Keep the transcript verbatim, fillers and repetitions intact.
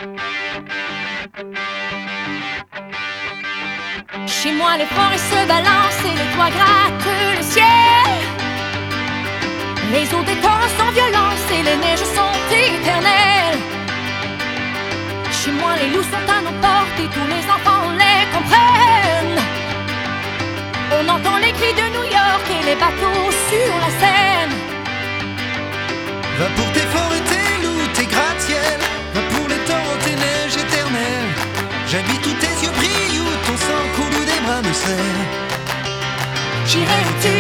Chez moi les forêts se balancent et les toits grattent le ciel. Les eaux des torrents sans violence et les neiges sont éternelles. Chez moi les loups sont à nos portes et tous les enfants les comprennent. On entend les cris de New York et les bateaux sur la Seine. Va pour tes forêts, tes loups, tes gratte-ciel. Va pour les torrents, tes neiges éternelles. J'habite où tes yeux brillent, où ton sang coule ou des bras de sel. J'irai où tu